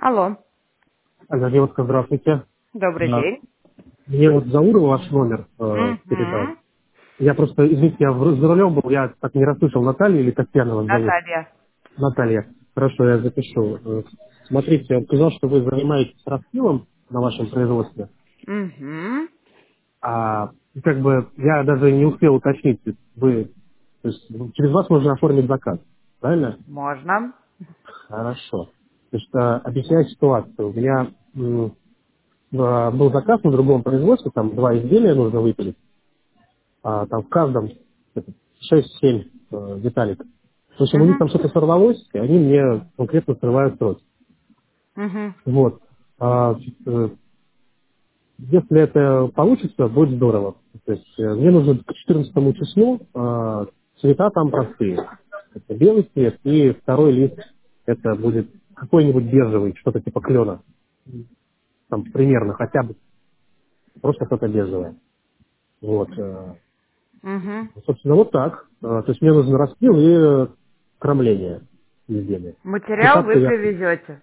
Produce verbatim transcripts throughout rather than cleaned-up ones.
Алло, Алло, девушка, здравствуйте. добрый Да. день. Мне вот Заурова ваш номер э, передал. Угу. Я просто, извините, я в- за рулем был, я так не расслышал Наталью или Татьяна вас зовут. Наталья. Наталья. Хорошо, я запишу. Э, Смотрите, он сказал, что вы занимаетесь распилом на вашем производстве. Угу. А как бы я даже не успел уточнить, вы, то есть ну, через вас можно оформить заказ, правильно? Можно. Хорошо. То есть, э, объясняю ситуацию. У меня м, э, был заказ на другом производстве, там два изделия нужно выпилить. а, там в каждом шесть-семь э, деталек. В общем, у них Угу. там что-то сорвалось, и они мне конкретно срывают сроки. Угу. Вот. А, э, если это получится, будет здорово. То есть э, мне нужно к четырнадцатому числу а, цвета там простые. Это белый цвет, и второй лист это будет какой-нибудь бежевый, что-то типа клена. Там примерно хотя бы просто что-то бежевое. Вот. э, Угу. Собственно, вот так. А, То есть мне нужен распил и э, кромление изделия. Материал Писаться вы я... привезете.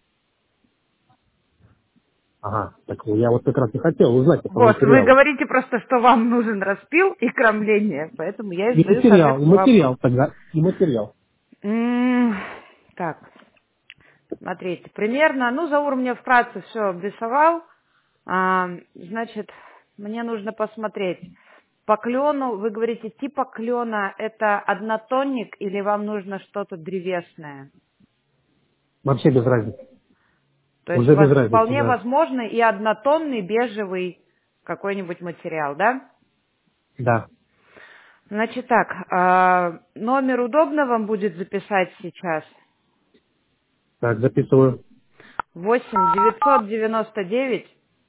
Ага, так ну, я вот как раз и хотел узнать по Вот, вы материалу. говорите просто, что вам нужен распил и кромление, поэтому я и И задаю материал, и соответственно вопрос. материал тогда, и материал. М, Так, смотрите, примерно, ну, Заур мне вкратце все обрисовал. А, значит, мне нужно посмотреть. По клену, вы говорите, типа клена это однотонник или вам нужно что-то древесное? Вообще без разницы. То есть Уже без воз- разницы, вполне да. возможно и однотонный бежевый какой-нибудь материал, да? Да. Значит так, а, номер удобно вам будет записать сейчас? Так, записываю. восемь девятьсот девяносто девять.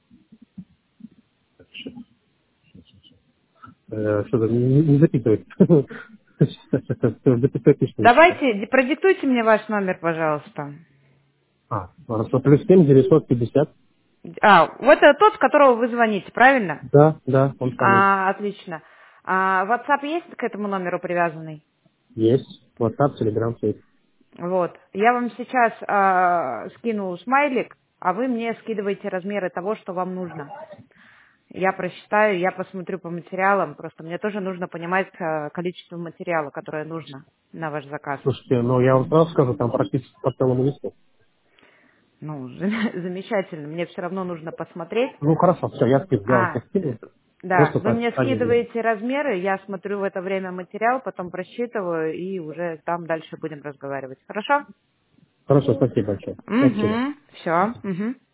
Э, что-то не, не записывает. Записывать точно. Давайте, ди- продиктуйте мне ваш номер, пожалуйста. А, хорошо. Плюс семь девятьсот пятьдесят. А, вот это тот, с которого вы звоните, правильно? Да, да, он самый. А, отлично. А, WhatsApp есть к этому номеру привязанный? Есть. WhatsApp, Telegram, есть. Вот. Я вам сейчас а, скину смайлик, а вы мне скидываете размеры того, что вам нужно. Я просчитаю, я посмотрю по материалам. Просто мне тоже нужно понимать а, количество материала, которое нужно на ваш заказ. Слушайте, ну я вам сразу скажу, там практически по целому листу. Ну, замечательно. Мне все равно нужно посмотреть. Ну хорошо, все, я скину, я вам А, сейчас скину. да, Просто вы так, мне аллюзия. скидываете размеры, я смотрю в это время материал, потом просчитываю и уже там дальше будем разговаривать. Хорошо? Хорошо, спасибо большое. Спасибо. Угу. Все. Угу.